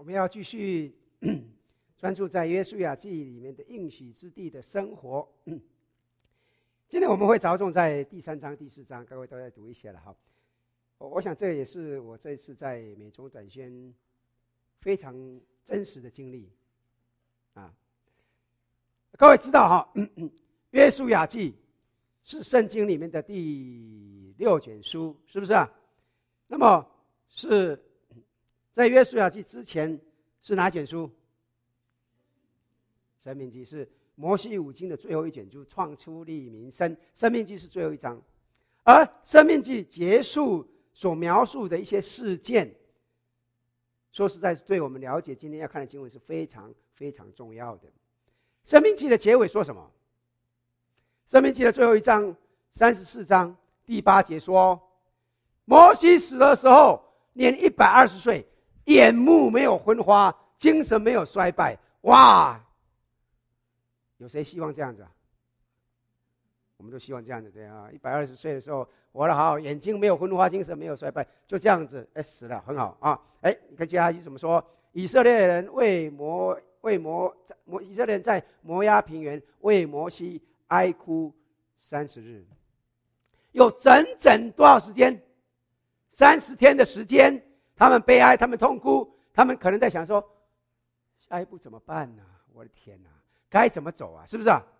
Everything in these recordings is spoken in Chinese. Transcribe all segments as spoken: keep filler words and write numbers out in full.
我们要继续专注在约书亚记里面的应许之地的生活。今天我们会着重在第三章、第四章，各位都在读一些了哈。我想这也是我这一次在美中短宣非常真实的经历啊。各位知道哈，约书亚记是圣经里面的第六卷书，是不是啊？那么是在约书亚记之前是哪卷书？申命记是摩西五经的最后一卷，就创出利民申。申命记是最后一章，而申命记结束所描述的一些事件，说实在是对我们了解今天要看的经文是非常非常重要的。申命记的结尾说什么？申命记的最后一章三十四章第八节说，摩西死的时候年一百二十岁，眼目没有昏花，精神没有衰败。哇，有谁希望这样子啊？我们都希望这样子，对啊，一百二十岁的时候活得好好，眼睛没有昏花，精神没有衰败，就这样子，哎，死了，很好啊。哎，你看接下去怎么说？以色列人为摩为摩摩以色列人在摩押平原为摩西哀哭三十日，有整整多少时间？三十天的时间，他们悲哀，他们痛哭，他们可能在想说，下一步怎么办呢、啊？我的天哪、啊，该怎么走啊？是不是啊？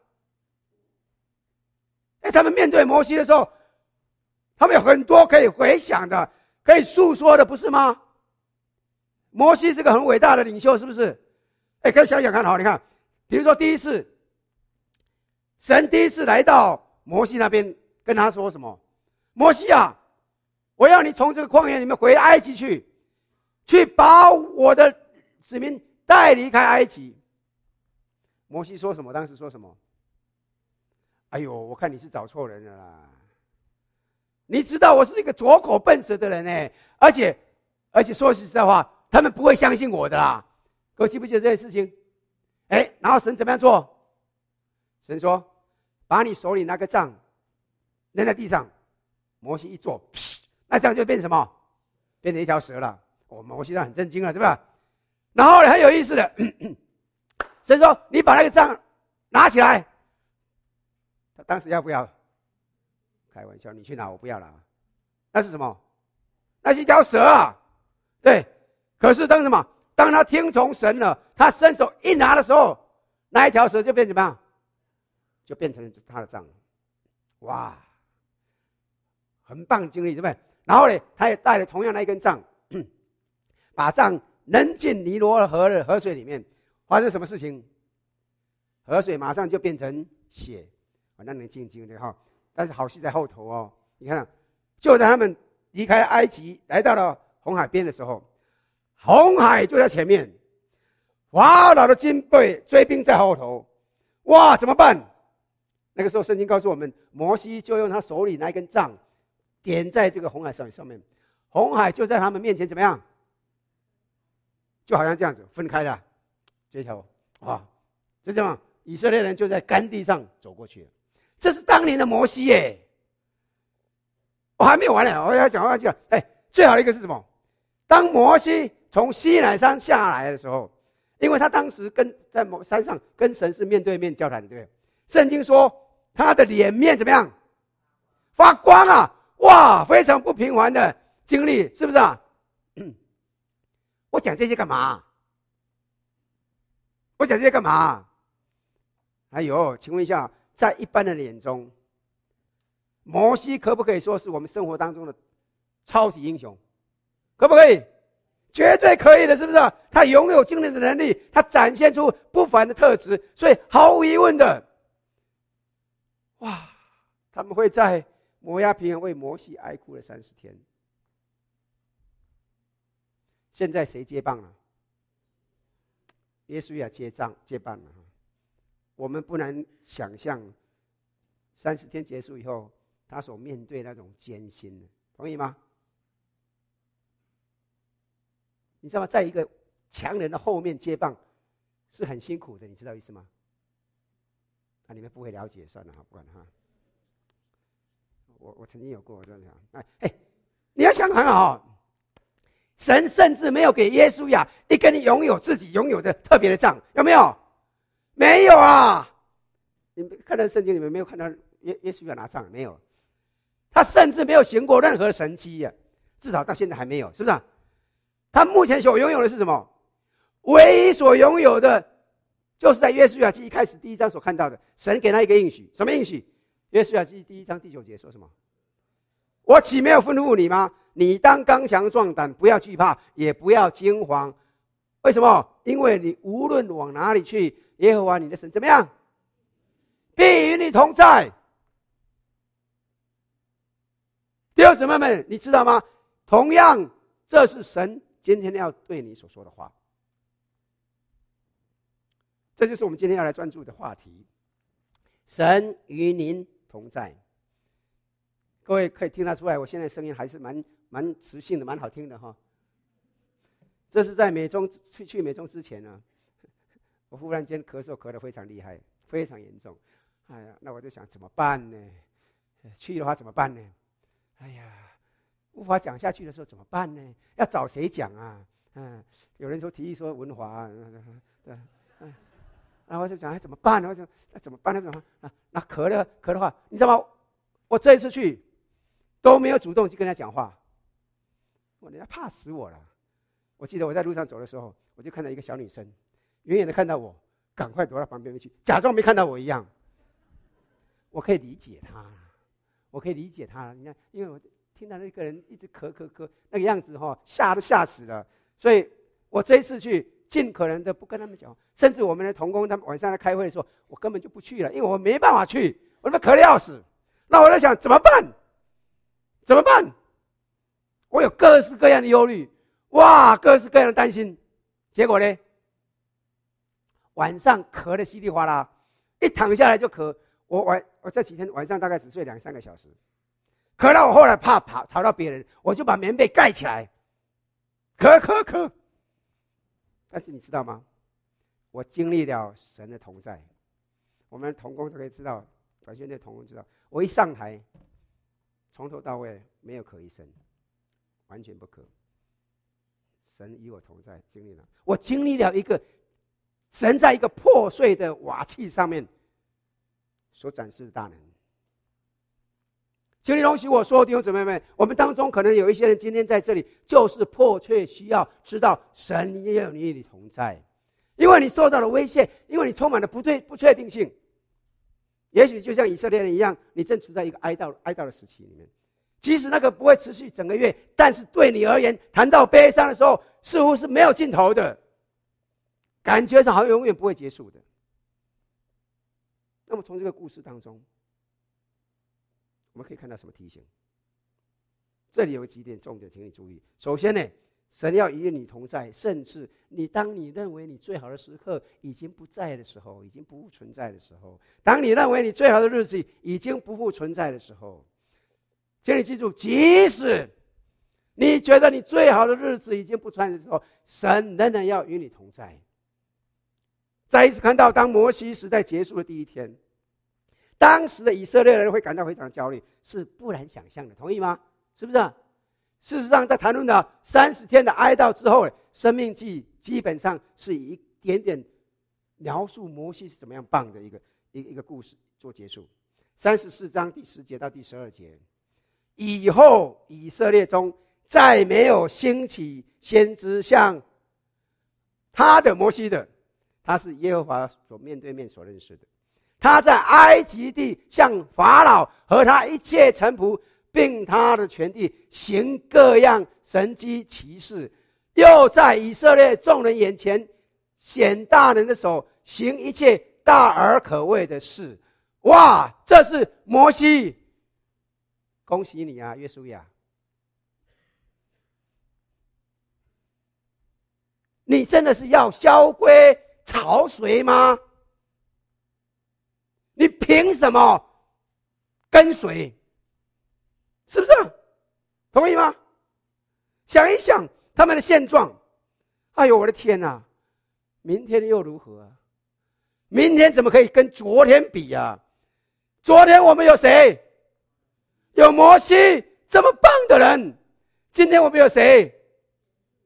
哎，他们面对摩西的时候，他们有很多可以回想的，可以诉说的，不是吗？摩西是个很伟大的领袖，是不是？哎，可以想想看，好，你看，比如说第一次，神第一次来到摩西那边，跟他说什么？摩西啊，我要你从这个旷野里面回埃及去，去把我的子民带离开埃及。摩西说什么？当时说什么？哎呦，我看你是找错人了啦！你知道我是一个拙口笨舌的人呢，而且，而且说实在话，他们不会相信我的啦。各位记不记得这件事情？哎，然后神怎么样做？神说：“把你手里那个杖扔在地上。”摩西一做，那杖就变成什么？变成一条蛇了。我、哦、摩西上很震惊了，对吧？然后很有意思的，神说：“你把那个杖拿起来。”他当时要不要？开玩笑，你去拿，我不要拿。那是什么？那是一条蛇啊！对，可是当什么？当他听从神了，他伸手一拿的时候，那一条蛇就变怎么样？就变成他的杖。哇，很棒的经历，对不对？然后呢，他也带了同样的一根杖，把杖扔进尼罗河的河水里面。发生什么事情？河水马上就变成血。那能静静的哈，但是好戏在后头哦。你看，就在他们离开埃及，来到了红海边的时候，红海就在前面，法老的军队追兵在后头。哇，怎么办？那个时候，圣经告诉我们，摩西就用他手里那一根杖，点在这个红海上上面，红海就在他们面前怎么样？就好像这样子分开了，这条啊，就这样，以色列人就在干地上走过去了。这是当年的摩西耶！我还没有完呢，我要讲，我要讲。哎，最好的一个是什么？当摩西从西乃山下来的时候，因为他当时跟在山上跟神是面对面交谈的，对不对？圣经说他的脸面怎么样？发光啊！哇，非常不平凡的经历，是不是啊？我讲这些干嘛？我讲这些干嘛？哎呦，请问一下。在一般人的眼中，摩西可不可以说是我们生活当中的超级英雄？可不可以？绝对可以的，是不是？他拥有惊人的能力，他展现出不凡的特质，所以毫无疑问的，哇，他们会在摩押平原为摩西哀哭了三十天。现在谁接棒了？约书亚接棒接棒了。我们不难想象，三十天结束以后，他所面对那种艰辛，同意吗？你知道吗？在一个强人的后面接棒，是很辛苦的，你知道意思吗？啊，你们不会了解，算了哈，不管哈。我我曾经有过这样，哎哎，你要想很好， 神甚至没有给约书亚一个你拥有自己拥有的特别的杖，有没有？没有啊！你们看到圣经里面没有看到约约书亚拿杖？没有，他甚至没有行过任何神迹呀、啊，至少到现在还没有，是不是、啊？他目前所拥有的是什么？唯一所拥有的，就是在约书亚记一开始第一章所看到的，神给他一个应许，什么应许？约书亚记第一章第九节说什么？我岂没有吩咐你吗？你当刚强壮胆，不要惧怕，也不要惊惶。为什么？因为你无论往哪里去，耶和华你的神怎么样？必与你同在。弟兄姊妹们，你知道吗？同样，这是神今天要对你所说的话。这就是我们今天要来专注的话题。神与您同在。各位可以听得出来，我现在声音还是蛮蛮磁性的，蛮好听的哈。这是在美中去去美中之前呢，我忽然间咳嗽咳得非常厉害，非常严重。哎呀，那我就想怎么办呢？去的话怎么办呢？哎呀，无法讲下去的时候怎么办呢？要找谁讲啊？嗯，有人说提议说文华，对，嗯，然后我就讲哎怎么办呢？我就那怎么办？那怎么办？那那咳的咳的话，你知道吗？我这一次去都没有主动去跟他讲话，我人家怕死我了。我记得我在路上走的时候，我就看到一个小女生，远远的看到我，赶快躲到旁边去，假装没看到我一样。我可以理解她，我可以理解她。你看，因为我听到那个人一直咳咳咳，那个样子哈、哦，吓都吓死了。所以我这一次去，尽可能的不跟他们讲，甚至我们的同工他们晚上在开会的时候，我根本就不去了，因为我没办法去，我他妈咳得要死。那我在想怎么办？怎么办？我有各式各样的忧虑。哇，各式各样的担心，结果呢？晚上咳得稀里哗啦，一躺下来就咳。我晚我这几天晚上大概只睡两三个小时，咳到我后来怕跑吵到别人，我就把棉被盖起来，咳咳咳。但是你知道吗？我经历了神的同在，我们同工都可以知道，短宣队同工知道，我一上台，从头到尾没有咳一声，完全不咳。神与我同在，经历了，我经历了一个神在一个破碎的瓦器上面所展示的大能。请你容许我说，弟兄姊妹们，我们当中可能有一些人今天在这里，就是迫切需要知道神也有你与你同在，因为你受到了威胁，因为你充满了不对不确定性。也许就像以色列人一样，你正处在一个哀悼哀悼的时期里面。即使那个不会持续整个月，但是对你而言，谈到悲伤的时候，似乎是没有尽头的，感觉上好像永远不会结束的。那么从这个故事当中，我们可以看到什么提醒？这里有几点重点，请你注意。首先呢，神要与你同在，甚至你当你认为你最好的时刻已经不在的时候，已经不复存在的时候，当你认为你最好的日子已经不复存在的时候，请你记住，即使你觉得你最好的日子已经不存在的时候，神仍然要与你同在。再一次看到，当摩西时代结束的第一天，当时的以色列人会感到非常焦虑，是不难想象的，同意吗？是不是、啊？事实上，在谈论了三十天的哀悼之后，生命记基本上是以一点点描述摩西是怎么样棒的一个一个一个故事做结束。三十四章第十节到第十二节。以后以色列中再没有兴起先知像他的摩西的，他是耶和华所面对面所认识的。他在埃及地向法老和他一切臣仆，并他的全地行各样神迹奇事，又在以色列众人眼前显大能的手，行一切大而可畏的事。哇，这是摩西！恭喜你啊，约书亚！你真的是要萧规曹随吗？你凭什么跟随？是不是？同意吗？想一想他们的现状，哎呦，我的天哪！明天又如何啊？明天怎么可以跟昨天比啊？昨天我们有谁？有摩西这么棒的人。今天我们有谁？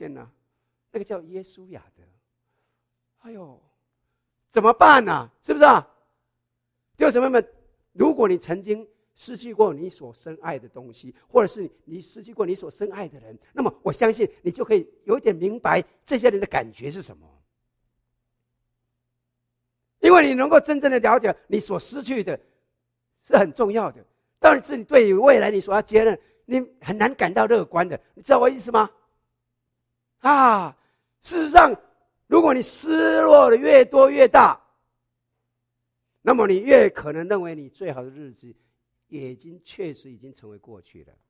天哪，那个叫耶稣亚的，哎呦，怎么办呢、啊？是不是啊？弟兄姊妹们，如果你曾经失去过你所深爱的东西，或者是你失去过你所深爱的人，那么我相信你就可以有一点明白这些人的感觉是什么。因为你能够真正的了解你所失去的是很重要的，当然是你对于未来你所要接任，你很难感到乐观的，你知道我意思吗？啊，事实上，如果你失落的越多越大，那么你越可能认为你最好的日子已经确实已经成为过去了。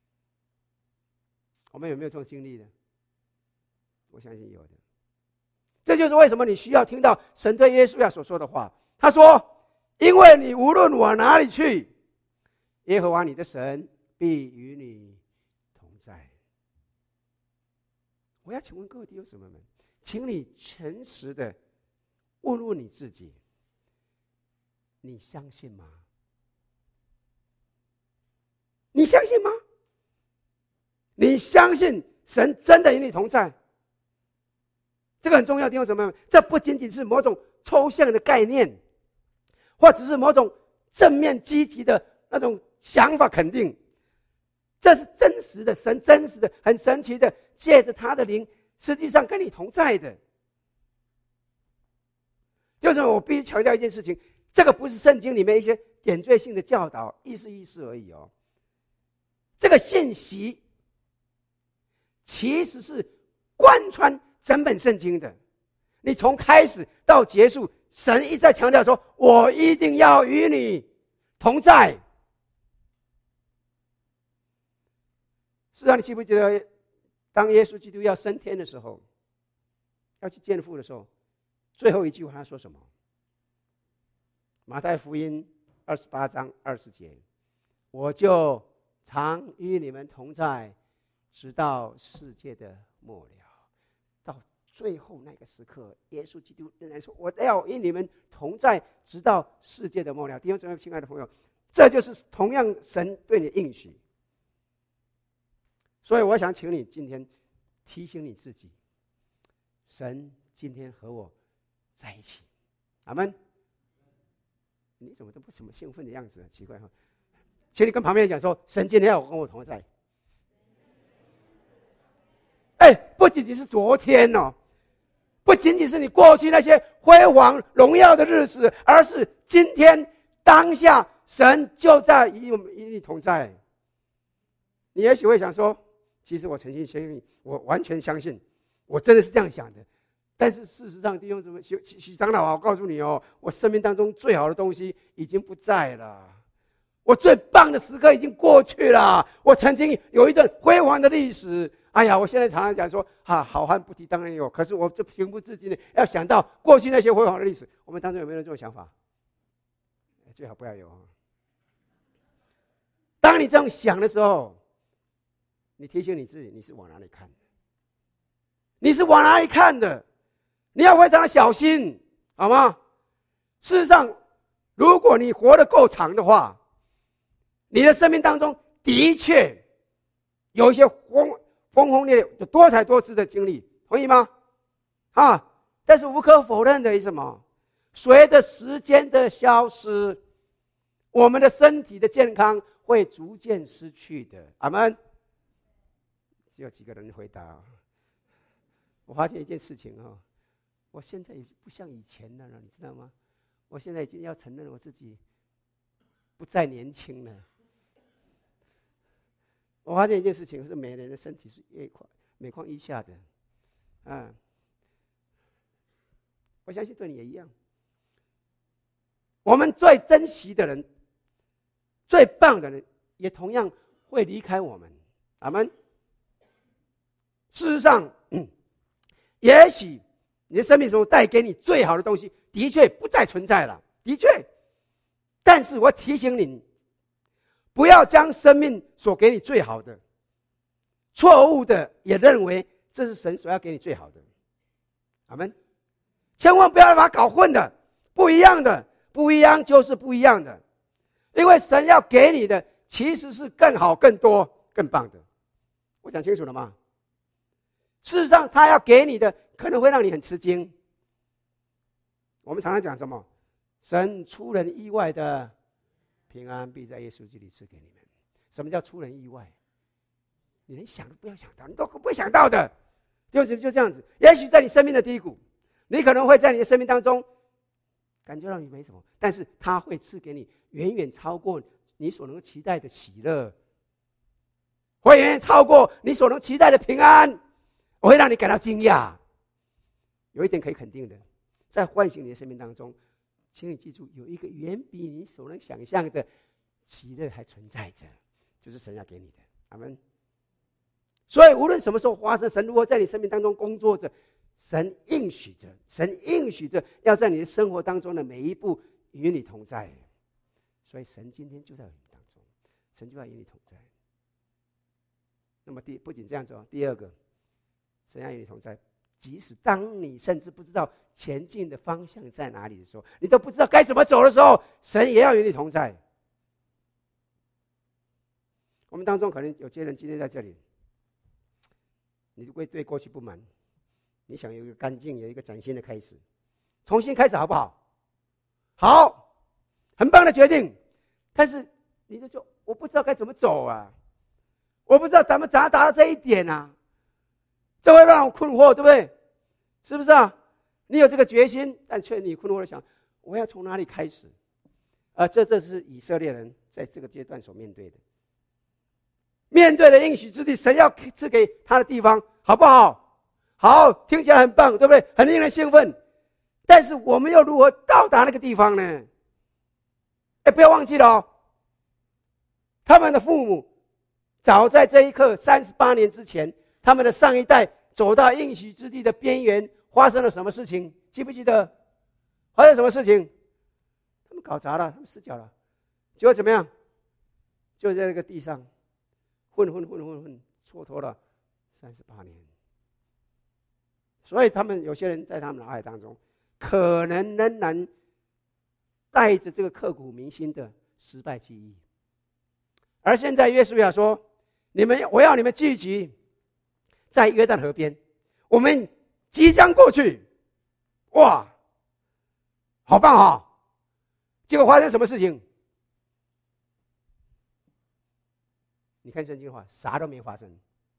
我们有没有这种经历呢？我相信有的。这就是为什么你需要听到神对耶稣亚所说的话。他说：“因为你无论往哪里去，耶和华你的神必与你同在。”我要请问各位弟兄姊妹们，请你诚实的问问你自己，你相信吗？你相信吗？你相信神真的与你同在？这个很重要，弟兄姊妹们，这不仅仅是某种抽象的概念，或者是某种正面积极的那种想法肯定，这是真实的，神真实的，很神奇的，借着他的灵，实际上跟你同在的。就是我必须强调一件事情，这个不是圣经里面一些点缀性的教导，意思意思而已哦。这个信息其实是贯穿整本圣经的，你从开始到结束，神一再强调说：“我一定要与你同在。”是让你记不记得，当耶稣基督要升天的时候，要去见父的时候，最后一句话他说什么？马太福音二十八章二十节：“我就常与你们同在，直到世界的末了。”到最后那个时刻，耶稣基督仍然说：“我要与你们同在，直到世界的末了。”弟兄姊妹，亲爱的朋友，这就是同样神对你的应许。所以我想请你今天提醒你自己，神今天和我在一起。阿们。你怎么都不怎么兴奋的样子，奇怪哈！请你跟旁边人讲说：“神今天要跟我同在。”哎，不仅仅是昨天哦，不仅仅是你过去那些辉煌荣耀的日子，而是今天当下，神就在与我们与你同在。你也许会想说：“其实我诚心相信，我完全相信，我真的是这样想的。”但是事实上，弟兄姊妹，许许长老啊，我告诉你哦，我生命当中最好的东西已经不在了，我最棒的时刻已经过去了。我曾经有一段辉煌的历史，哎呀，我现在常常讲说，啊，好汉不提当年勇，可是我就情不自禁的要想到过去那些辉煌的历史。我们当中有没有这种想法？最好不要有。当你这样想的时候，你提醒你自己，你是往哪里看的？你是往哪里看的？你要非常的小心，好吗？事实上，如果你活得够长的话，你的生命当中的确有一些轰轰轰烈烈、多彩多姿的经历，同意吗？啊！但是无可否认的是什么？随着时间的消失，我们的身体的健康会逐渐失去的。阿们。只有几个人回答。我发现一件事情啊。我现在也不像以前了，你知道吗？我现在已经要承认我自己不再年轻了。我发现一件事情，是每个人的身体是越况每况愈下的，啊！我相信对你也一样。我们最珍惜的人、最棒的人，也同样会离开我们。阿们。事实上，嗯，也许你的生命中带给你最好的东西，的确不再存在了，的确。但是我提醒你，不要将生命所给你最好的，错误的也认为这是神所要给你最好的。阿们。千万不要把它搞混的，不一样的，不一样就是不一样的。因为神要给你的其实是更好、更多、更棒的。我讲清楚了吗？ 事实上，他要给你的可能会让你很吃惊。我们常常讲什么？神出人意外的平安必在耶稣基督里赐给你们。什么叫出人意外？你连想都不要想到，你都不会想到的。就是就这样子。也许在你生命的低谷，你可能会在你的生命当中感觉到你没什么，但是他会赐给你远远超过你所能期待的喜乐，会远远超过你所能期待的平安，我会让你感到惊讶。有一点可以肯定的，在唤醒你的生命当中，请你记住，有一个远比你所能想象的喜乐还存在着，就是神要给你的。阿们。所以无论什么时候发生，神如果在你生命当中工作着，神应许着，神应许着要在你的生活当中的每一步与你同在。所以神今天就在你当中，神就要与你同在。那么第不仅这样子哦，第二个，神要与你同在，即使当你甚至不知道前进的方向在哪里的时候，你都不知道该怎么走的时候，神也要与你同在。我们当中可能有些人今天在这里，你会对过去不满，你想有一个干净，有一个崭新的开始，重新开始好不好？好，很棒的决定。但是你就说我不知道该怎么走啊，我不知道怎么达达到这一点啊，这会让我困惑，对不对？是不是啊？你有这个决心，但却你困惑的想，我要从哪里开始？而这这是以色列人在这个阶段所面对的。面对的应许之地，神要赐给他的地方，好不好？好，听起来很棒，对不对？很令人兴奋。但是我们又如何到达那个地方呢？哎，不要忘记了哦，他们的父母早在这一刻三十八年之前，他们的上一代走到应许之地的边缘，发生了什么事情？记不记得？发生什么事情？他们搞砸了，他们失脚了，结果怎么样？就在那个地上混混混混混，蹉跎了三十八年。所以他们有些人在他们脑海当中，可能仍然带着这个刻骨铭心的失败记忆。而现在约书亚说：“你们，我要你们聚集在约旦河边，我们即将过去。”哇，好棒啊！结果发生什么事情？你看圣经的话，啥都没发生，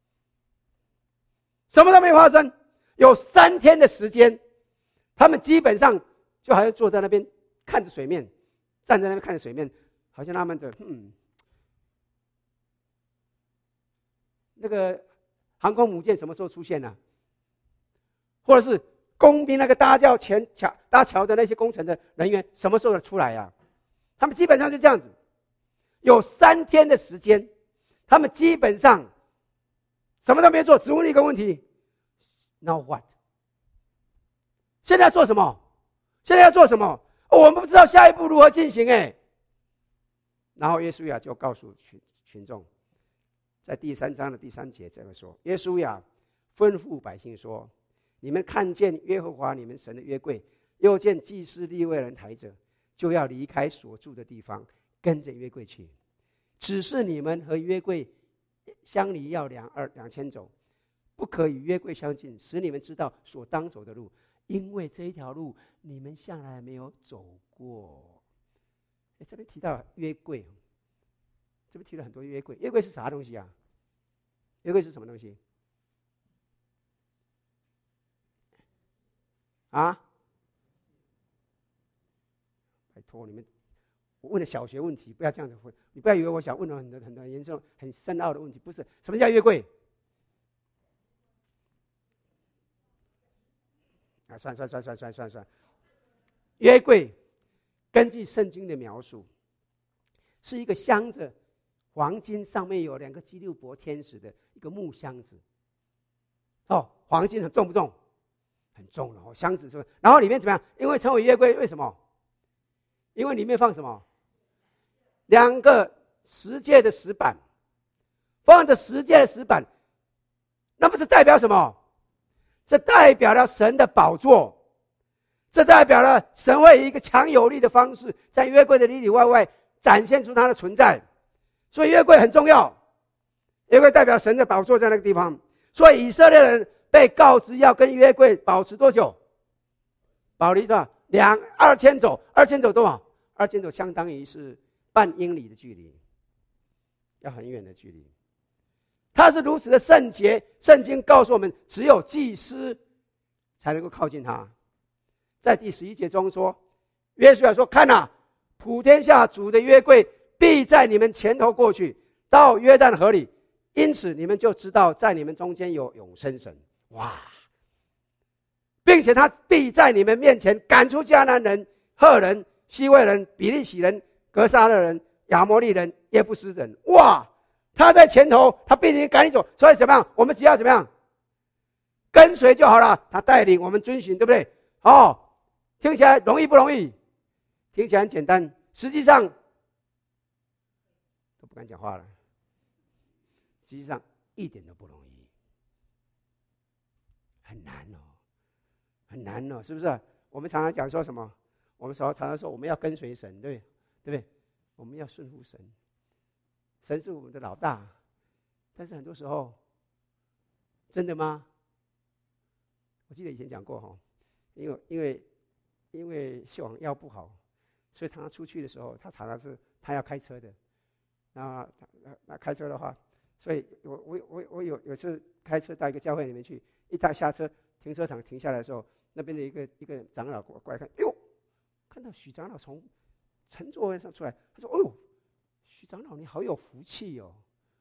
什么都没发生。有三天的时间，他们基本上就好像坐在那边看着水面，站在那边看着水面，好像他们的嗯，那个航空母舰什么时候出现呢、啊？或者是工兵那个搭桥前桥搭桥的那些工程的人员什么时候出来呀、啊？他们基本上就这样子，有三天的时间，他们基本上什么都没做，只问一个问题 ：Now what？ 现在要做什么？现在要做什么？哦、我们不知道下一步如何进行哎。然后约书亚就告诉群群众，在第三章的第三节这么说：约书亚吩咐百姓说：“你们看见耶和华你们神的约柜，又见祭司利未人抬着，就要离开所住的地方，跟着约柜去。只是你们和约柜相离要两二两千走，不可与约柜相近，使你们知道所当走的路，因为这一条路你们向来没有走过。”这边提到约柜，这边提了很多约柜。约柜是啥东西啊？约柜是什么东西？啊？拜托你们，我问了小学问题，不要这样子问。你不要以为我想问了很多很多严重、很深奥的问题，不是。什么叫约柜？啊，算算算算算算算，约柜根据圣经的描述，是一个镶着黄金，上面有两个基路伯天使的一个木箱子。哦，黄金很重不重？很重的哦，箱子是不是？然后里面怎么样？因为称为约柜，为什么？因为里面放什么？两个十诫的石板，放着十诫的石板，那不是代表什么？这代表了神的宝座，这代表了神会以一个强有力的方式，在约柜的里里外外展现出它的存在。所以约柜很重要，约柜代表神的宝座在那个地方。所以以色列人被告知要跟约柜保持多久？保离多少？两二千走，二千走多少？二千走相当于是半英里的距离，要很远的距离。他是如此的圣洁，圣经告诉我们，只有祭司才能够靠近他。在第十一节中说，约书亚说：“看啊，普天下主的约柜必在你们前头过去，到约旦河里，因此你们就知道，在你们中间有永生神。”哇！并且他必在你们面前赶出迦南人、赫人、西魏人、比利洗人、格撒勒人、亚摩利人、耶布斯人。哇！他在前头，他必定赶你走。所以怎么样？我们只要怎么样？跟随就好了。他带领我们遵循，对不对？哦，听起来容易不容易？听起来很简单，实际上都不敢讲话了。实际上一点都不容易，很难哦。很难哦，是不是？我们常常讲说什么？我们常常说我们要跟随神，对对不对？我们要顺服神，神是我们的老大。但是很多时候，真的吗？我记得以前讲过哈，因为因为因为秀王腰不好，所以他出去的时候，他常常是他要开车的。那那开车的话，所以我我我我有有次开车到一个教会里面去，一到下车停车场停下来的时候。那边的一个一个长老过来看，哎呦，看到许长老从乘座位上出来，他说：“哎呦，许长老你好有福气哦。”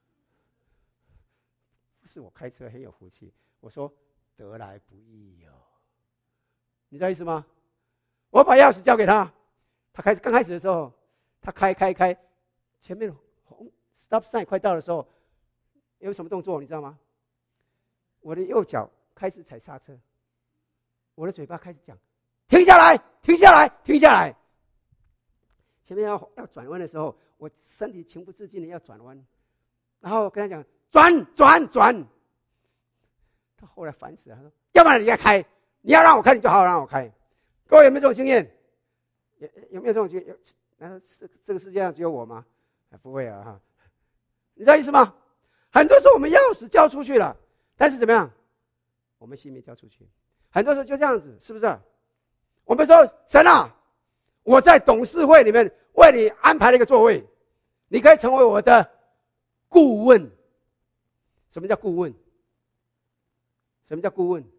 不是我开车很有福气，我说得来不易哦。你知道意思吗？我把钥匙交给他，他开始刚开始的时候，他开开开，前面红 stop sign 快到的时候，有什么动作你知道吗？我的右脚开始踩刹车。我的嘴巴开始讲，停下来，停下来，停下来。前面要要转弯的时候，我身体情不自禁的要转弯，然后跟他讲转转转。他后来烦死了，他说：“要不然你要开，你要让我开，你就好好让我开。”各位有没有这种经验？有有没有这种经验？难道是这个世界上只有我吗？不会啊哈！你知道意思吗？很多时候我们钥匙交出去了，但是怎么样？我们心没交出去。很多时候就这样子，是不是？我们说神啊，我在董事会里面为你安排了一个座位，你可以成为我的顾问。什么叫顾问？什么叫顾问？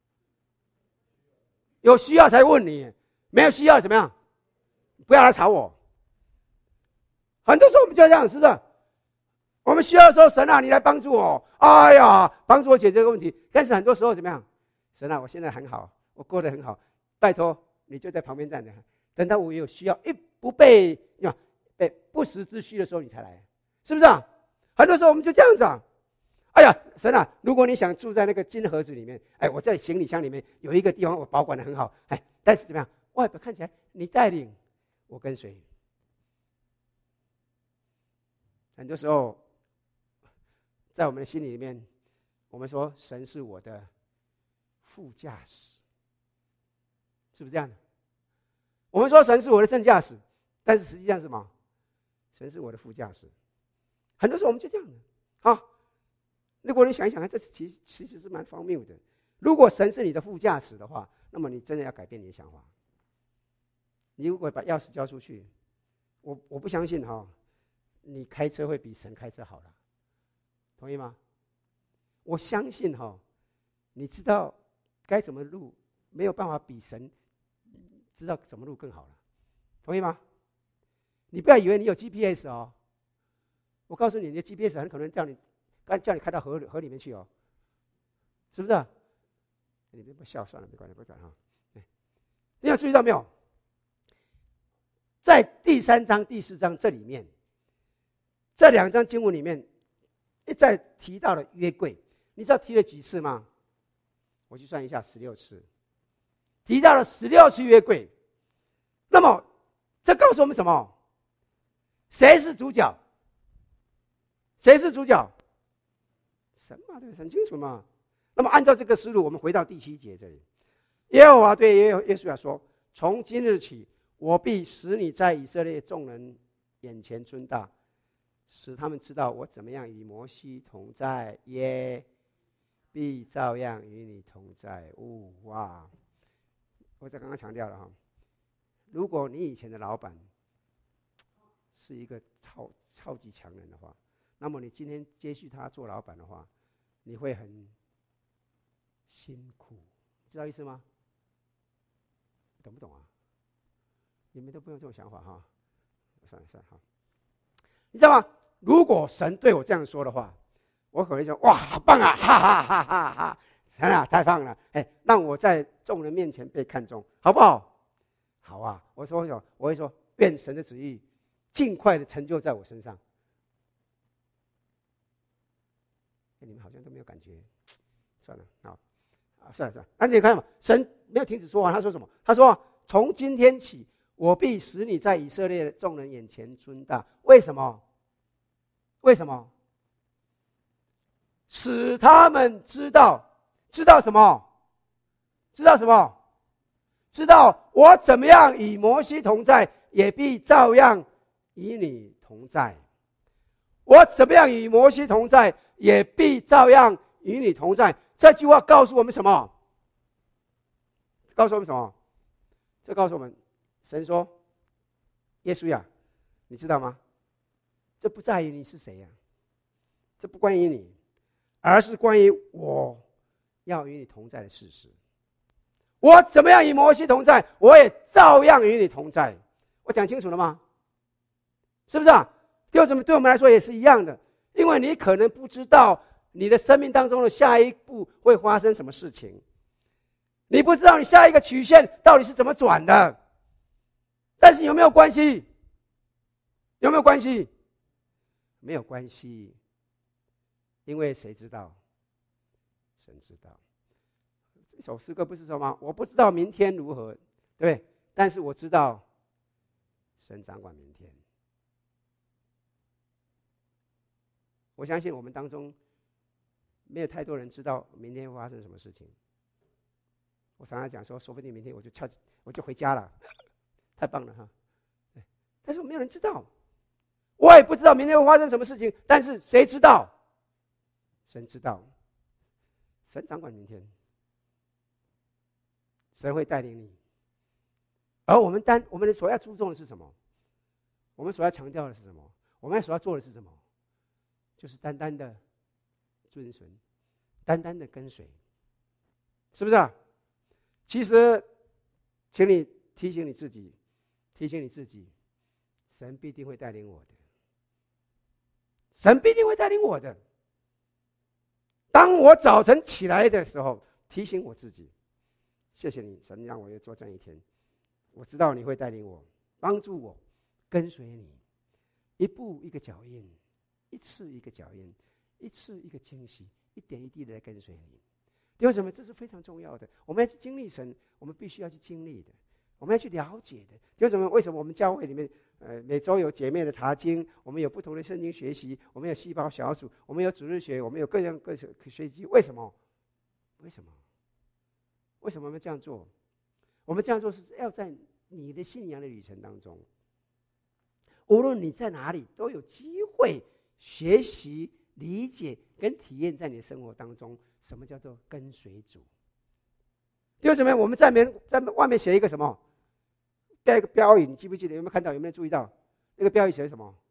有需要才问你，没有需要怎么样？不要来吵我。很多时候我们就这样，是不是？我们需要的时候，神啊，你来帮助我。哎呀，帮助我解决这个问题。但是很多时候怎么样？神啊，我现在很好，我过得很好，拜托你就在旁边站着，等到我有需要，一不被被不时之需的时候，你才来，是不是啊？很多时候我们就这样子啊。哎呀，神啊，如果你想住在那个金盒子里面，哎，我在行李箱里面有一个地方我保管得很好，哎，但是怎么样？外表看起来你带领，我跟随。很多时候，在我们的心里面，我们说神是我的副驾驶，是不是这样的？我们说神是我的正驾驶，但是实际上是什么？神是我的副驾驶。很多时候我们就这样的啊。如果你想一想看，这其实其实是蛮荒谬的。如果神是你的副驾驶的话，那么你真的要改变你的想法。你如果把钥匙交出去，我我不相信哈、哦，你开车会比神开车好了，同意吗？我相信哈、哦，你知道该怎么录，没有办法比神知道怎么录更好了，同意吗？你不要以为你有 G P S 哦，我告诉你，你的 G P S 很可能叫你。叫你开到河河里面去哦，是不是、啊？你别不笑算了，没关系，不管哈。你有注意到没有？在第三章、第四章这里面，这两章经文里面一再提到了约柜，你知道提了几次吗？我去算一下，十六次，提到了十六次约柜。那么，这告诉我们什么？谁是主角？谁是主角？神嘛，对，很清楚嘛。那么按照这个思路，我们回到第七节这里，耶和华对耶耶稣亚说：“从今日起，我必使你在以色列众人眼前尊大，使他们知道我怎么样与摩西同在。也必照样与你同在。哦，哇！我在刚刚强调了哈，如果你以前的老板是一个超超级强人的话，那么你今天接续他做老板的话，你会很辛苦，知道意思吗？懂不懂啊？你们都不用这种想法哈。算了算了哈，你知道吗？如果神对我这样说的话，我可能说哇，好棒啊，哈哈哈哈哈！神啊，太棒了！哎，让我在众人面前被看中，好不好？好啊！我说什么？我会说，愿神的旨意尽快的成就在我身上。哎，你们好像都没有感觉，算了，好，啊，算了算了。那你看嘛，神没有停止说话，他说什么？他说：从今天起，我必使你在以色列众人眼前尊大。为什么？为什么？使他们知道，知道什么？知道什么？知道我怎么样与摩西同在，也必照样与你同在。我怎么样与摩西同在，也必照样与你同在。这句话告诉我们什么？告诉我们什么？这告诉我们，神说：“耶稣呀，你知道吗？这不在于你是谁呀，这不关于你，而是关于我要与你同在的事实。我怎么样与摩西同在，我也照样与你同在。”我讲清楚了吗？是不是啊？弟兄姊妹，对我们来说也是一样的，因为你可能不知道你的生命当中的下一步会发生什么事情，你不知道你下一个曲线到底是怎么转的，但是有没有关系？有没有关系？没有关系，因为谁知道？神知道。这首诗歌不是说吗？我不知道明天如何，对不对？但是我知道神掌管明天。我相信我们当中没有太多人知道明天会发生什么事情。我常常讲说，说不定明天我就翘，我就回家了，太棒了哈！但是没有人知道，我也不知道明天会发生什么事情。但是谁知道？神知道，神掌管明天，神会带领你。而我们单我们所要注重的是什么？我们所要强调的是什么？我们所要做的是什么？就是单单的遵循，单单的跟随，是不是啊？其实，请你提醒你自己，提醒你自己，神必定会带领我的，神必定会带领我的。当我早晨起来的时候，提醒我自己，谢谢你，神让我又做这样一天，我知道你会带领我，帮助我，跟随你，一步一个脚印。一次一个脚印，一次一个惊喜，一点一滴的来跟随你。弟兄姊妹，这是非常重要的。我们要去经历神，我们必须要去经历的，我们要去了解的。弟兄姊妹，为什么我们教会里面，呃，每周有姐妹的查经，我们有不同的圣经学习，我们有细胞小组，我们有主日学，我们有各样各种学习？为什么？为什么？为什么我们这样做？我们这样做是要在你的信仰的旅程当中，无论你在哪里，都有机会学习、理解跟体验在你的生活当中，什么叫做跟随主？弟兄姊妹，我们在面在外面写一个什么？标一个标语，你记不记得？有没有看到？有没有注意到？那个标语写什么？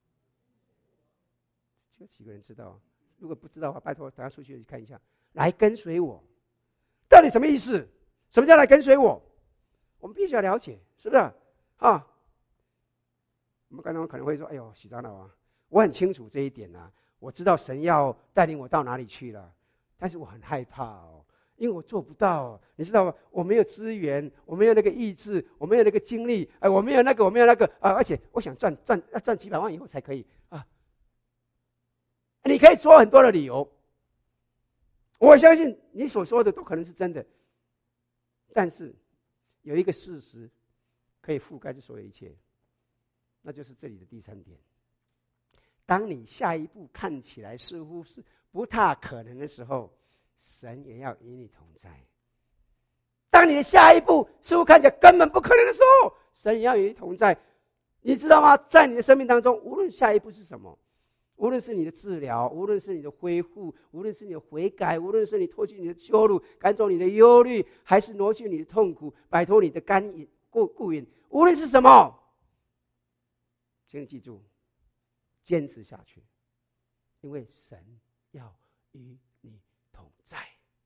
有几个人知道？如果不知道的话，拜托等下出去看一下。来跟随我，到底什么意思？什么叫来跟随我？我们必须要了解，是不是啊？我们刚刚可能会说：“哎呦，许长老啊。”我很清楚这一点啊，我知道神要带领我到哪里去了，但是我很害怕哦，因为我做不到，你知道吗？我没有资源，我没有那个意志，我没有那个精力，哎，我没有那个，我没有那个啊，而且我想赚赚要赚几百万以后才可以啊。你可以说很多的理由，我相信你所说的都可能是真的，但是有一个事实可以覆盖这所有一切，那就是这里的第三点。当你下一步看起来似乎是不大可能的时候，神也要与你同在。当你的下一步似乎看起来根本不可能的时候，神也要与你同在。你知道吗？在你的生命当中，无论下一步是什么， 无论是你的治疗，无论是你的恢复，无论是你的悔改，无论是你脱去你的羞辱，赶走你的忧虑，还是挪去你的痛苦，摆脱你的干瘾、顾顾瘾，无论是什么，请你记住，坚持下去，因为神要与你同在。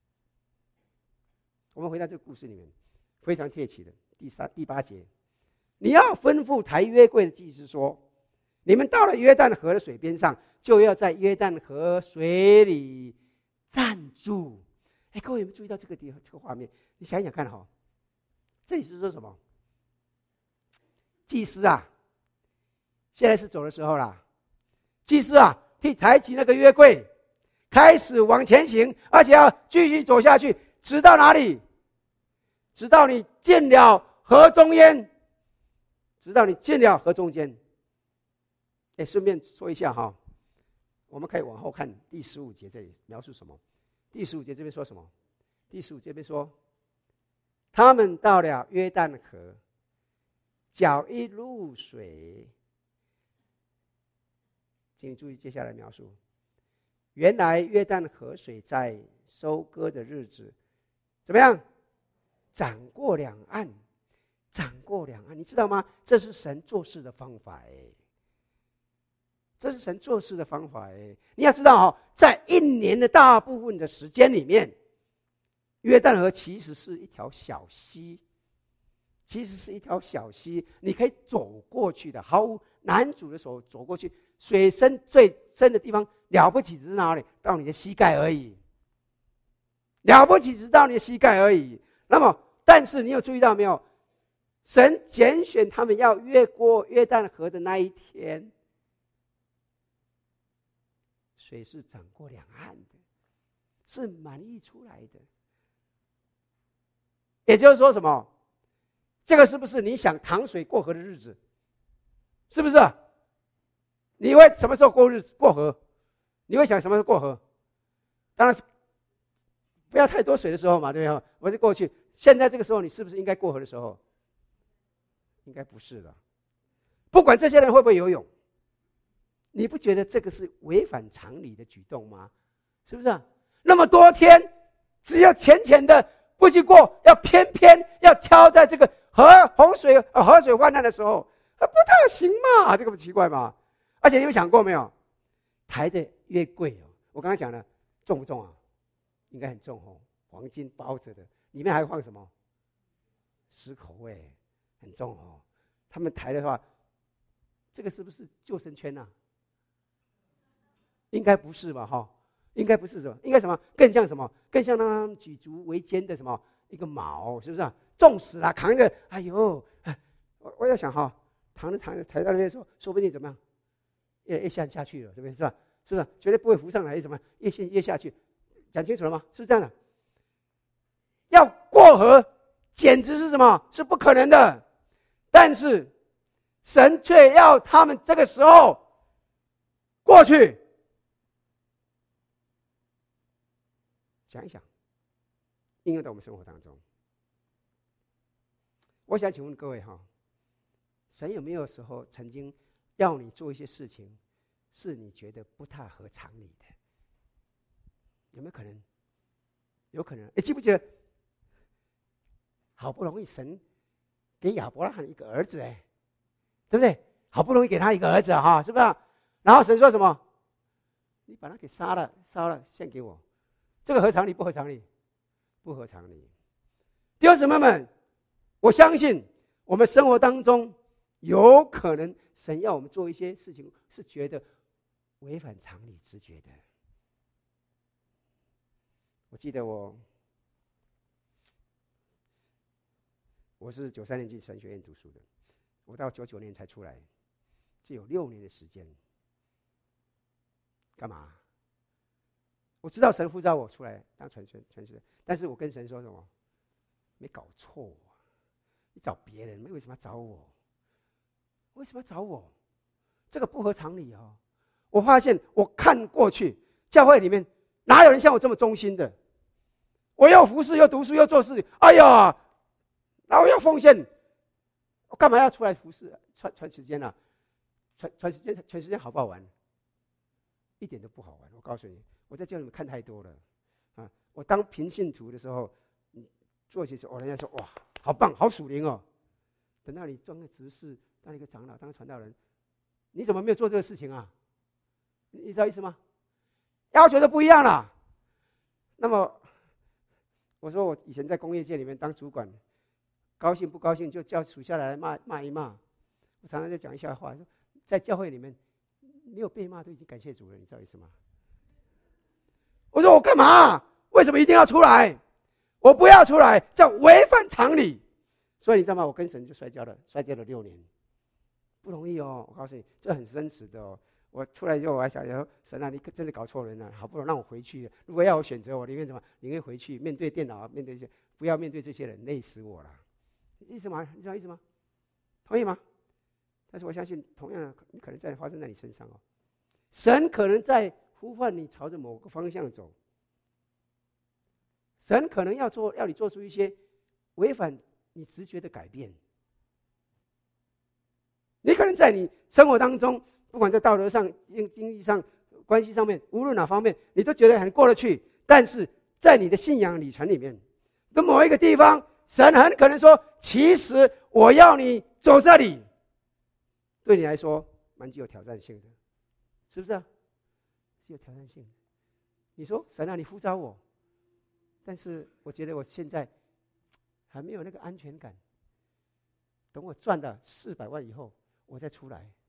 我们回到这个故事里面，非常贴切的第三、第八节，你要吩咐抬约柜的祭司说：你们到了约旦河的水边上，就要在约旦河水里站住。哎，各位有没有注意到这个地这个画面？你想想看哈，这里是说什么？祭司啊，现在是走的时候啦。祭司啊，替抬起那个约柜，开始往前行，而且要继续走下去，直到哪里？直到你进了河中间，直到你进了河中间。哎，顺便说一下哈，我们可以往后看第十五节，这里描述什么？第十五节这边说什么？第十五节这边说，他们到了约旦河，脚一入水，请注意接下来描述。原来约旦河水在收割的日子，怎么样？涨过两岸，涨过两岸，你知道吗？这是神做事的方法哎。这是神做事的方法哎，你要知道哦，在一年的大部分的时间里面，约旦河其实是一条小溪，其实是一条小溪，你可以走过去的，毫无难阻的手走过去。水深最深的地方，了不起只是哪里？到你的膝盖而已，了不起只是到你的膝盖而已。那么，但是你有注意到没有？神拣选他们要越过约旦河的那一天，水是涨过两岸的，是满溢出来的。也就是说什么？这个是不是你想淌水过河的日子？是不是？你会什么时候过日子过河？你会想什么时候过河？当然是不要太多水的时候嘛，对吧？我就过去。现在这个时候，你是不是应该过河的时候？应该不是的。不管这些人会不会游泳，你不觉得这个是违反常理的举动吗？是不是啊？那么多天，只要浅浅的不去过，要偏偏要挑在这个河洪水、呃、河水泛滥的时候，不大行嘛？这个不奇怪吗？而且你有想过没有？抬的越贵哦，我刚刚讲了，重不重啊？应该很重哦，黄金包着的，里面还放什么？石口味，很重哦。他们抬的话，这个是不是救生圈啊？应该不是吧？哈，应该不是什么，应该什么？更像什么？更像那举足维艰的什么一个锚，是不是啊？重死了，扛着，哎呦，我我在想哈，扛着扛着抬到那边的时候，说不定怎么样？越越下下去了，对不对？是吧？是不是？绝对不会浮上来，什么越陷越下去？讲清楚了吗？是不是这样的？要过河，简直是什么？是不可能的。但是神却要他们这个时候过去。想一想，应用到我们生活当中。我想请问各位哈，神有没有时候曾经要你做一些事情，是你觉得不太合常理的？有没有可能？有可能。你记不记得？好不容易神给亚伯拉罕一个儿子，哎，对不对？好不容易给他一个儿子哈，是不是？然后神说什么？你把他给杀了，杀了献给我。这个合常理不合常理？不合常理。弟兄姊妹们，我相信我们生活当中有可能神要我们做一些事情，是觉得违反常理直觉的。我记得我，我是九三年进神学院读书的，我到九九年才出来，只有六年的时间。干嘛？我知道神呼召我出来当传传传传，但是我跟神说什么？没搞错啊！你找别人，为什么要找我？为什么要找我？这个不合常理啊！我发现我看过去，教会里面哪有人像我这么忠心的？我又服侍，又读书，又做事，哎呀，然后要奉献，我干嘛要出来服侍？传传时间啊？传传时间，传时间好不好玩？ 一点都不好玩。我告诉你，我在教你们看太多了啊！我当平信徒的时候，做起时候，哦，人家说哇，好棒，好属灵哦。等到你当个执事，当一个长老，当个传道人，你怎么没有做这个事情啊？你知道意思吗？要求的不一样了。那么，我说我以前在工业界里面当主管，高兴不高兴就叫属下来骂骂一骂。我常常在讲一下话，说在教会里面没有被骂都已经感谢主了，你知道意思吗？我说我干嘛？为什么一定要出来？我不要出来，这违反常理。所以你知道吗？我跟神就摔跤了，摔跤了六年，不容易哦。我告诉你，这很真实的哦。我出来以后，我还想说，神啊，你真的搞错人了，好不容易让我回去。如果要我选择，我宁愿什么？宁愿回去面对电脑，面对这些，不要面对这些人，累死我了。意思吗？你知道意思吗？同意吗？但是我相信，同样的，你可能在发生在你身上哦。神可能在呼唤你朝着某个方向走，神可能要做，要你做出一些违反你直觉的改变。你可能在你生活当中，不管在道德上、经经济上、关系上面，无论哪方面，你都觉得很过得去。但是在你的信仰里程里面的某一个地方，神很可能说：“其实我要你走这里。”对你来说，蛮具有挑战性的，是不是啊？是有挑战性的。你说神啊，你呼召我，但是我觉得我现在还没有那个安全感。等我赚了四百万以后，我再出来。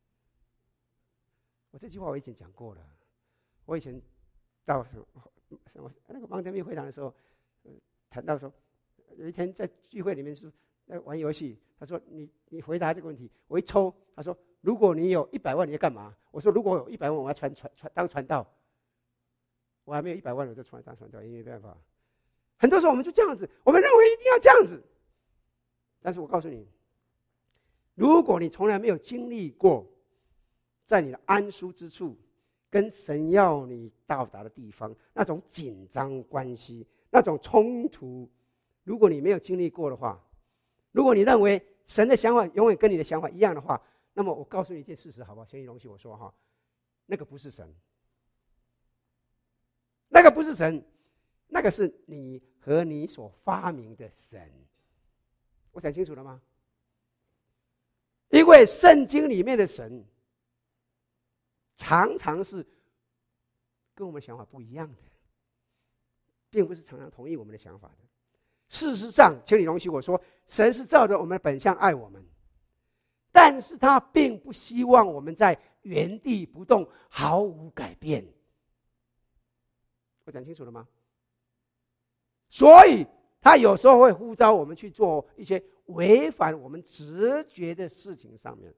我这句话我以前讲过了。我以前到什么什么那个芒特密会堂的时候，呃、谈到说，有一天在聚会里面是在玩游戏，他说你你回答这个问题，我一抽，他说如果你有一百万，你要干嘛？我说如果有一百万，我要传传传当传道。我还没有一百万，我就传当传道，因为没办法。很多时候我们就这样子，我们认为一定要这样子。但是我告诉你，如果你从来没有经历过，在你的安舒之处，跟神要你到达的地方，那种紧张关系，那种冲突，如果你没有经历过的话，如果你认为神的想法永远跟你的想法一样的话，那么我告诉你一件事实，好不好？请你容许我说哈，那个不是神，那个不是神，那个是你和你所发明的神。我讲清楚了吗？因为圣经里面的神常常是跟我们的想法不一样的，并不是常常同意我们的想法的。事实上，请你容许我说，神是照着我们的本相爱我们，但是他并不希望我们在原地不动，毫无改变。我讲清楚了吗？所以他有时候会呼召我们去做一些违反我们直觉的事情上面。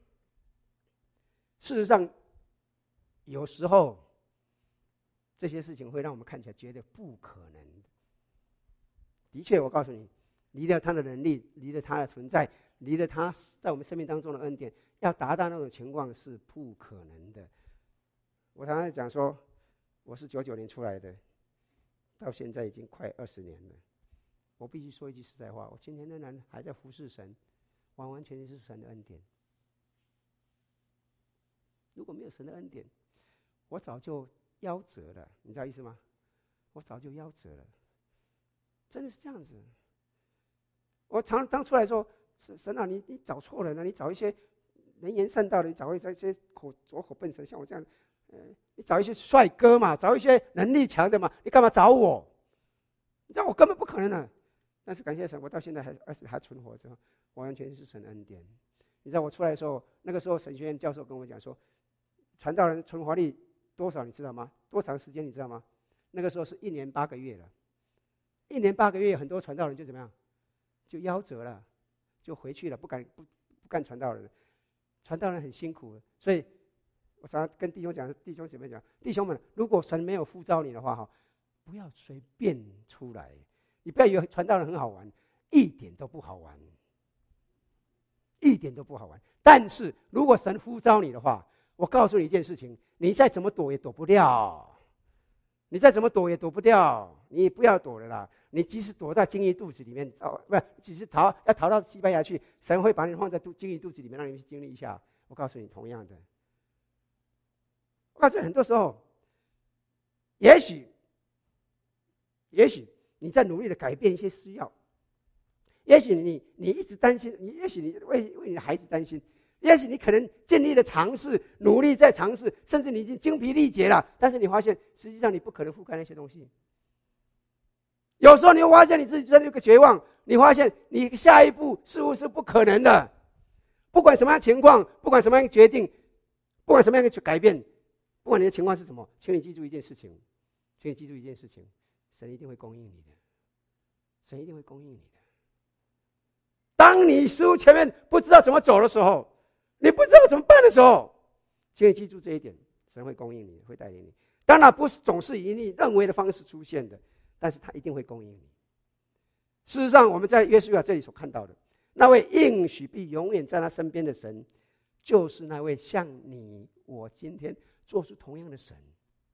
事实上，有时候这些事情会让我们看起来觉得不可能的。的确，我告诉你，离了他的能力，离了他的存在，离了他在我们生命当中的恩典，要达到那种情况是不可能的。我常常讲说，我是九九年出来的，到现在已经快二十年了。我必须说一句实在话，我今天仍然还在服侍神，完完全全是神的恩典。如果没有神的恩典，我早就夭折了，你知道意思吗？我早就夭折了，真的是这样子。我常当出来说，神啊，你你找错人了，你找一些能言善道的，你找一些口拙口笨舌，像我这样，呃，你找一些帅哥嘛，找一些能力强的嘛，你干嘛找我？你知道我根本不可能的。但是感谢神，我到现在还而且还存活着，完完全全是神的恩典。你知道我出来的时候，那个时候神学院教授跟我讲说，传道人存活率多少你知道吗？多长时间你知道吗？那个时候是一年八个月了，一年八个月，很多传道人就怎么样，就夭折了，就回去了，不敢不不干传道人了。传道人很辛苦，所以我常常跟弟兄讲，弟兄姐妹讲，弟兄们，如果神没有呼召你的话，哈，不要随便出来。你不要以为传道人很好玩，一点都不好玩，一点都不好玩。但是如果神呼召你的话，我告诉你一件事情，你再怎么躲也躲不掉，你再怎么躲也躲不掉，你不要躲了啦。你即使躲到鲸鱼肚子里面，哦，不是，只是逃要逃到西班牙去，神会把你放在鲸鱼肚子里面，让你去经历一下。我告诉你，同样的， 我告诉你，很多时候，也许，也许你在努力的改变一些需要，也许你你一直担心，你也许你为为你的孩子担心，也许你可能尽力的尝试，努力在尝试，甚至你已经精疲力竭了，但是你发现，实际上你不可能覆盖那些东西。有时候你会发现你自己真的有个绝望，你发现你下一步似乎是不可能的。不管什么样的情况，不管什么样的决定，不管什么样的改变，不管你的情况是什么，请你记住一件事情，请你记住一件事情，神一定会供应你的，神一定会供应你的。当你似乎前面不知道怎么走的时候，你不知道怎么办的时候，请你记住这一点，神会供应你，会带领你。当然不是总是以你认为的方式出现的，但是他一定会供应你。事实上，我们在约书亚这里所看到的，那位应许必永远在他身边的神，就是那位像你我今天做出同样的神。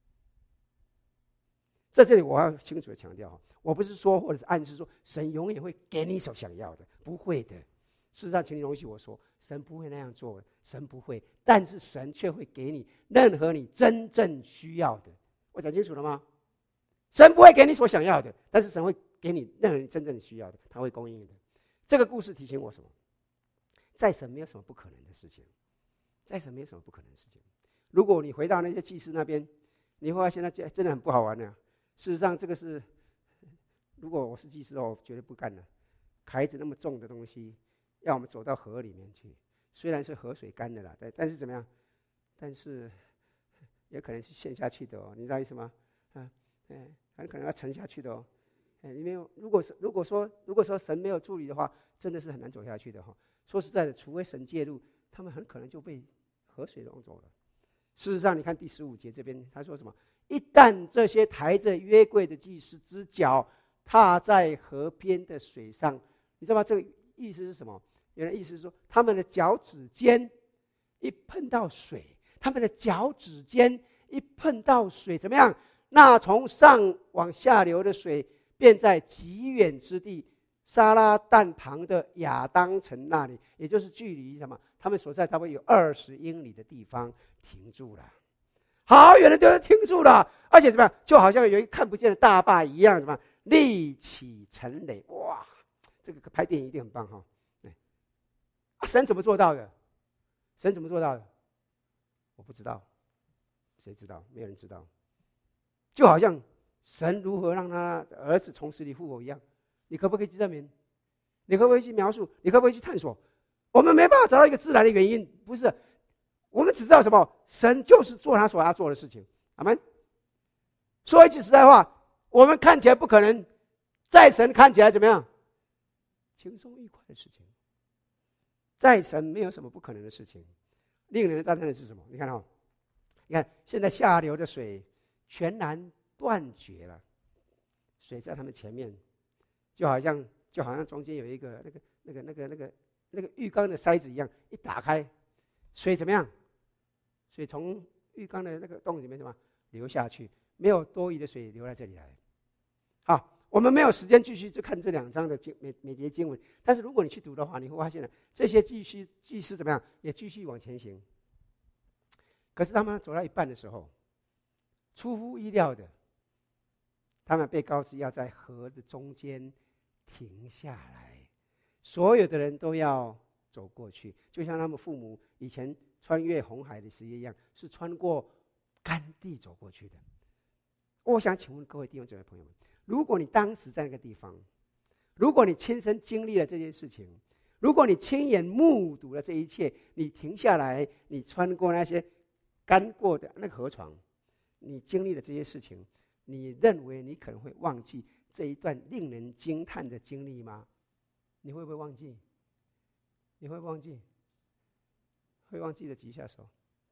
在这里我要清楚的强调，我不是说或者是暗示说神永远会给你所想要的，不会的。事实上，请你容许我说，神不会那样做，神不会，但是神却会给你任何你真正需要的。我讲清楚了吗？神不会给你所想要的，但是神会给你任何你真正需要的，他会供应的。这个故事提醒我什么？在神没有什么不可能的事情，在神没有什么不可能的事情。如果你回到那些祭司那边，你会发现那真的很不好玩的。事实上，这个是，如果我是祭司的话，我绝对不干了。抬着那么重的东西，要我们走到河里面去，虽然是河水干的啦，但但是怎么样？但是也可能是陷下去的哦，你知道意思吗？啊，哎，很可能要沉下去的哦。哎，因为如果是如果说如果说神没有助力的话，真的是很难走下去的哈、哦。说实在的，除非神介入，他们很可能就被河水弄走了。事实上，你看第十五节这边他说什么？一旦这些抬着约柜的祭司之脚踏在河边的水上，你知道吗？这个意思是什么？原来意思是说，他们的脚趾尖一碰到水，他们的脚趾尖一碰到水，怎么样？那从上往下流的水，便在极远之地撒拉旦旁的亚当城那里，也就是距离什么？他们所在大概有二十英里的地方停住了。好远的地方停住了，而且怎么样？就好像有一看不见的大坝一样，什么立起成垒。哇，这个拍电影一定很棒哈！啊，神怎么做到的？神怎么做到的？我不知道，谁知道？没有人知道。就好像神如何让他的儿子从死里复活一样，你可不可以去证明？你可不可以去描述？你可不可以去探索？我们没办法找到一个自然的原因，不是。我们只知道什么？神就是做他所要做的事情。阿们。说一句实在话，我们看起来不可能，在神看起来怎么样？轻松愉快的事情。在神没有什么不可能的事情。令人赞叹的是什么？你看哦，你看现在下流的水全然断绝了，水在他们前面，就好像就好像中间有一个那个那个那个那个那个浴缸的塞子一样，一打开，水怎么样？水从浴缸的那个洞里面什么流下去，没有多余的水流在这里来。好，我们没有时间继续去看这两章的经每每节经文，但是如果你去读的话，你会发现了这些继续祭司怎么样，也继续往前行。可是他们走到一半的时候，出乎意料的，他们被告知要在河的中间停下来，所有的人都要走过去，就像他们父母以前穿越红海的时间一样，是穿过干地走过去的。我想请问各位弟兄姊妹朋友们，如果你当时在那个地方，如果你亲身经历了这件事情，如果你亲眼目睹了这一切，你停下来，你穿过那些干过的那个河床，你经历了这些事情，你认为你可能会忘记这一段令人惊叹的经历吗？你会不会忘记？你会不会忘记？会忘记的举一下手。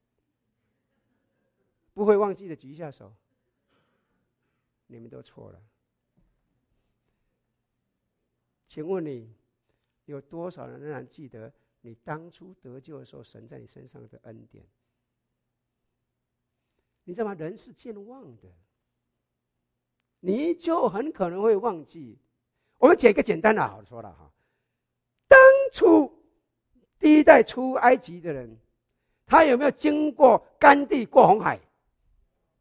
不会忘记的举一下手。你们都错了。请问你有多少人仍然记得你当初得救的时候，神在你身上的恩典？你知道吗？人是健忘的，你就很可能会忘记。我们讲一个简单的好说了哈，当初第一代出埃及的人，他有没有经过干地过红海？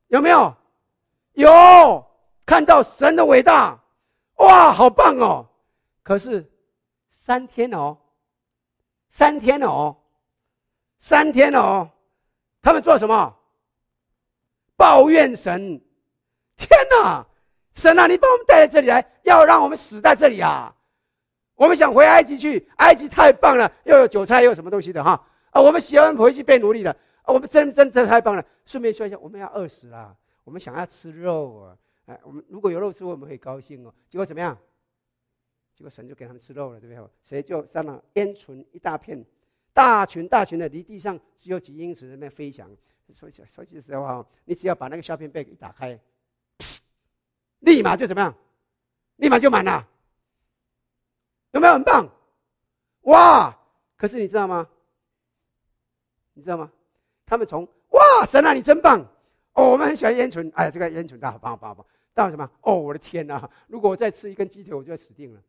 有没有？有，看到神的伟大，哇，好棒哦！可是三天哦，三天哦，三天哦，他们做什么？抱怨神。天哪，神啊，你把我们带来这里来，要让我们死在这里啊！我们想回埃及去，埃及太棒了，又有韭菜，又有什么东西的哈啊！我们喜欢回去变奴隶了，啊、我们真真真太棒了。顺便说一下，我们要饿死了，我们想要吃肉啊！哎，我们如果有肉吃，我们会高兴哦。结果怎么样？结果神就给他们吃肉了，对不对？谁就上了烟尘一大片，大群大群的，离地上只有几英尺在那边飞翔。说起说句实话，你只要把那个削片贝一打开，立马就怎么样？立马就满了，有没有很棒？哇！可是你知道吗？你知道吗？他们从哇，神啊，你真棒！哦，我们很喜欢烟尘，哎呀，这个烟尘大，好棒，好棒，好棒！到什么？哦，我的天哪！如果我再吃一根鸡腿，我就要死定了。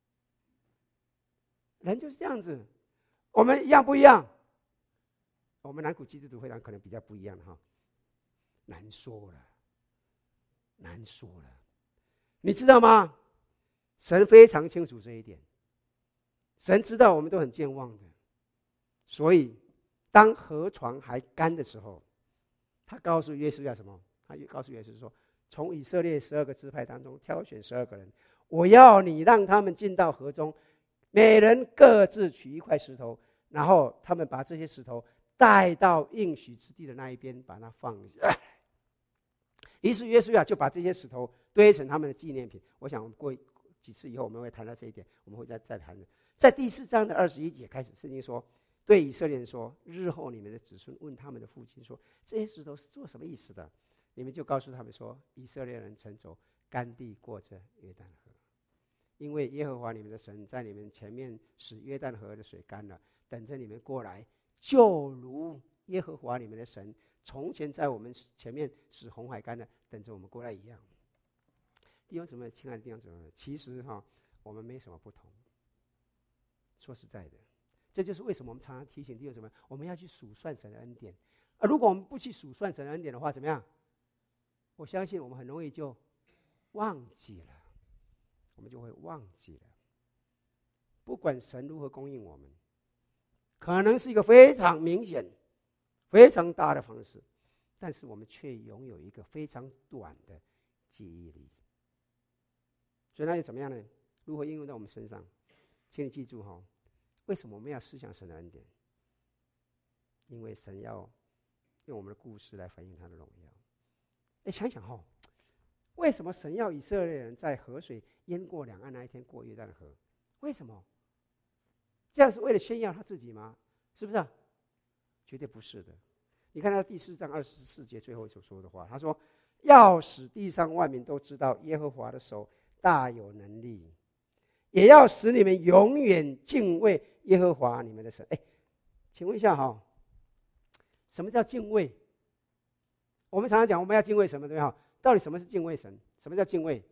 人就是这样子，我们一样不一样？我们南谷基督徒会堂可能比较不一样哈，难说了，难说了。你知道吗？神非常清楚这一点，神知道我们都很健忘的，所以当河床还干的时候，他告诉约书亚什么？他告诉约书亚说：“从以色列十二个支派当中挑选十二个人，我要你让他们进到河中，每人各自取一块石头，然后他们把这些石头带到应许之地的那一边，把它放下。”于是约书亚就把这些石头堆成他们的纪念品。我想我们过几次以后我们会谈到这一点，我们会再再谈的。在第四章的二十一节开始，圣经说，对以色列人说，日后你们的子孙问他们的父亲说，这些石头是做什么意思的？你们就告诉他们说，以色列人曾走干地过着约旦河，因为耶和华你们的神在你们前面使约旦河的水干了，等着你们过来，就如耶和华你们的神从前在我们前面使红海干了，等着我们过来一样。弟兄姊妹，亲爱的弟兄姊妹，其实哈，我们没什么不同。说实在的，这就是为什么我们常常提醒弟兄姊妹，我们要去数算神的恩典。而如果我们不去数算神的恩典的话，怎么样？我相信我们很容易就忘记了，我们就会忘记了。不管神如何供应我们，可能是一个非常明显、非常大的方式，但是我们却拥有一个非常短的记忆力。所以那又怎么样呢？如何应用在我们身上？请你记住哈，为什么我们要思想神的恩典？因为神要用我们的故事来反映他的荣耀。哎，想想哈，为什么神要以色列人在河水淹过两岸那一天过约旦河？为什么？这样是为了炫耀他自己吗？是不是啊？绝对不是的。你看他第四章二十四节最后所说的话，他说：“要使地上万民都知道耶和华的手大有能力，也要使你们永远敬畏耶和华你们的神。”哎，请问一下哈，什么叫敬畏？我们常常讲我们要敬畏什么，对吧？到底什么是敬畏神？什么叫敬畏？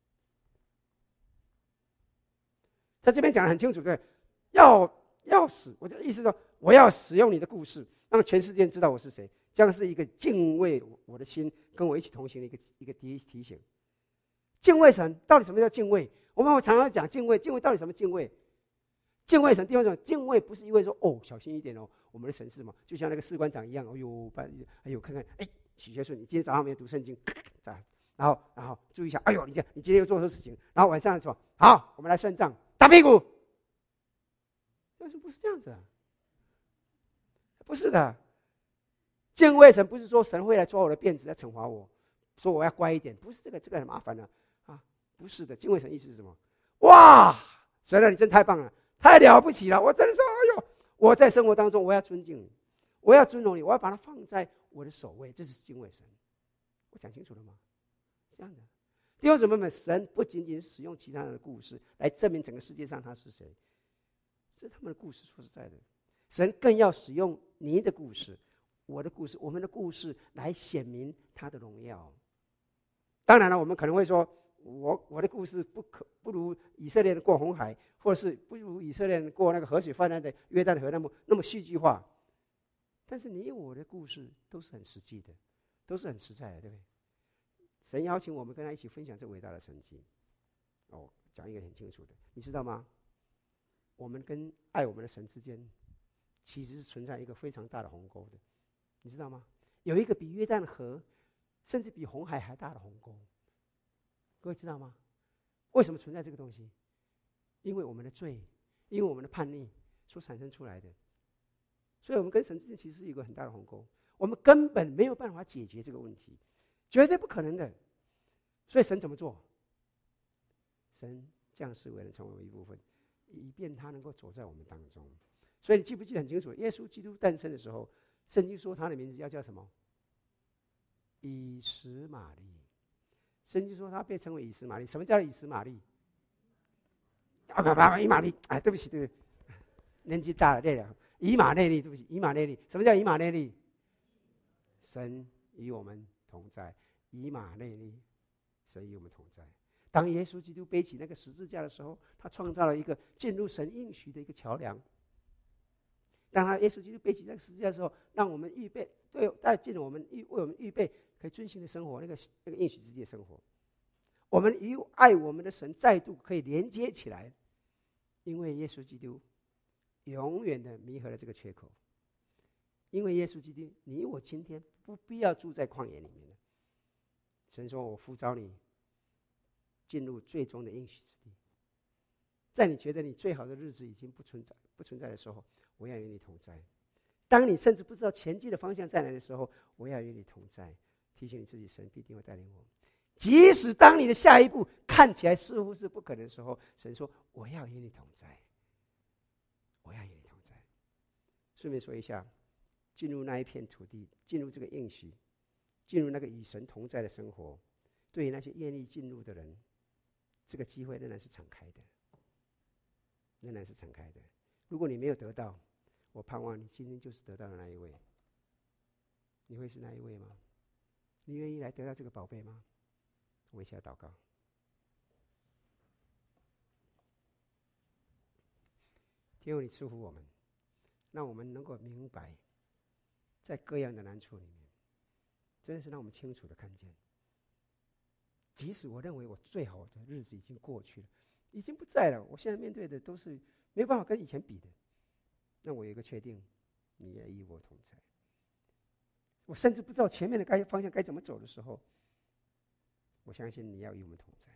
在这边讲得很清楚，对，要要使，我的意思说，我要使用你的故事，让全世界知道我是谁，这样是一个敬畏我的心，跟我一起同行的一个一个提提醒。敬畏神，到底什么叫敬畏？我们常常讲敬畏，敬畏到底什么敬畏？敬畏神，地方上敬畏不是因为说哦小心一点哦，我们的神是嘛，就像那个士官长一样，哎呦，哎呦，看看，哎，许学顺，你今天早上没有读圣经，然后然后注意一下，哎呦，你这你今天又做错事情，然后晚上说好，我们来算账，打屁股。但是不是这样子啊？不是的，敬畏神不是说神会来抓我的辫子来惩罚我，说我要乖一点，不是这个，这个很麻烦的 啊, 啊，不是的。敬畏神意思是什么？哇，神啊，你真太棒了，太了不起了！我真的是，哎呦，我在生活当中我要尊敬你，我要尊荣你，我要把它放在我的首位，这是敬畏神。我讲清楚了吗？这样的，弟兄姊妹们，神不仅仅使用其他人的故事来证明整个世界上他是谁，这是他们的故事。说实在的，神更要使用你的故事、我的故事、我们的故事来显明他的荣耀。当然了，我们可能会说，我我的故事不可不如以色列人过红海，或者是不如以色列人过那个河水泛滥的约旦河那么那么戏剧化。但是你我的故事都是很实际的， 都是很实在的，对不对？神邀请我们跟他一起分享这伟大的神迹。哦，讲一个很清楚的，你知道吗？我们跟爱我们的神之间，其实是存在一个非常大的鸿沟的，你知道吗？有一个比约旦河，甚至比红海还大的鸿沟。各位知道吗？为什么存在这个东西？因为我们的罪，因为我们的叛逆所产生出来的。所以我们跟神之间其实是有一个很大的鸿沟，我们根本没有办法解决这个问题，绝对不可能的。所以神怎么做？神降世为人，成为我们一部分，以便他能够走在我们当中。所以你记不记得很清楚？耶稣基督诞生的时候，圣经说他的名字要叫什么？以实玛利。圣经说他被称为以实玛利。什么叫以实玛利？啊，不不，以马利。哎，对不起，对不起，年纪大了，累了。以马内利，对不起，以马内利。什么叫以马内利？神与我们同在。以马内利，神与我们同在。当耶稣基督背起那个十字架的时候，他创造了一个进入神应许的一个桥梁。当他耶稣基督背起那个十字架的时候，让我们预备，对，带进了我们预为我们预备可以遵行的生活，那个那个应许之地的生活。我们与爱我们的神再度可以连接起来，因为耶稣基督永远的弥合了这个缺口。因为耶稣基督，你我今天不必要住在旷野里面了。神说：“我呼召你进入最终的应许之地。在你觉得你最好的日子已经不存在、不存在的时候，我要与你同在。当你甚至不知道前进的方向在哪的时候，我要与你同在。提醒你自己，神必定会带领我。即使当你的下一步看起来似乎是不可能的时候，神说：我要与你同在，我要与你同在。”顺便说一下，进入那一片土地，进入这个应许，进入那个与神同在的生活，对于那些愿意进入的人，这个机会仍然是敞开的，仍然是敞开的。如果你没有得到，我盼望你今天就是得到的那一位。你会是那一位吗？你愿意来得到这个宝贝吗？我们一起来祷告。天父，你祝福我们，让我们能够明白，在各样的难处里面，真的是让我们清楚的看见，即使我认为我最好的日子已经过去了，已经不在了，我现在面对的都是没办法跟以前比的，那我有一个确定，你也与我同在。我甚至不知道前面的该方向该怎么走的时候，我相信你要与我们同在。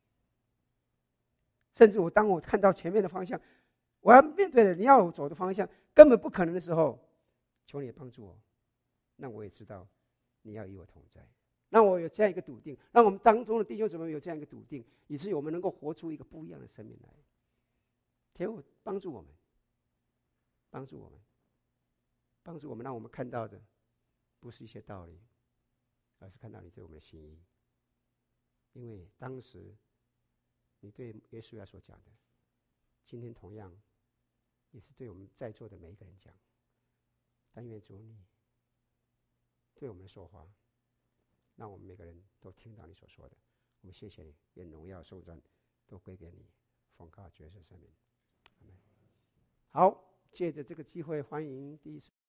甚至我当我看到前面的方向，我要面对的你要我走的方向根本不可能的时候，求你帮助我，那我也知道你要与我同在，让我有这样一个笃定，让我们当中的弟兄姊妹有这样一个笃定，以至于我们能够活出一个不一样的生命来。天父帮助我们，帮助我们，帮助我们，让我们看到的不是一些道理，而是看到你对我们的心意。因为当时你对耶稣亚所讲的，今天同样也是对我们在座的每一个人讲。但愿主你对我们说话，让我们每个人都听到你所说的。我们谢谢你，愿荣耀颂赞都归给你，奉靠角色生命。好，借着这个机会，欢迎第一次